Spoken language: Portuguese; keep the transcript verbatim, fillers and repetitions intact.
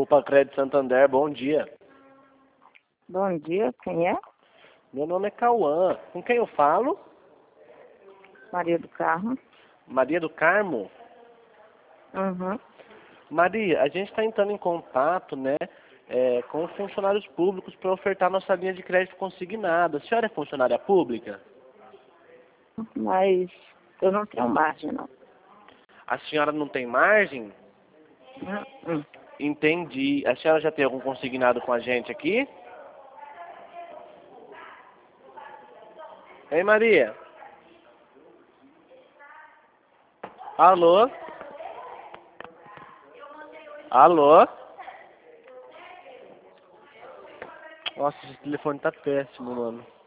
Opa, Crédito Santander, bom dia. Bom dia, quem é? Meu nome é Cauã. Com quem eu falo? Maria do Carmo. Maria do Carmo? Uhum. Maria, a gente está entrando em contato, né, é, com os funcionários públicos para ofertar nossa linha de crédito consignada. A senhora é funcionária pública? Mas eu não tenho margem, não. A senhora não tem margem? Hum, hum. Entendi. A senhora já tem algum consignado com a gente aqui? Ei, Maria? Alô? Alô? Nossa, esse telefone tá péssimo, mano.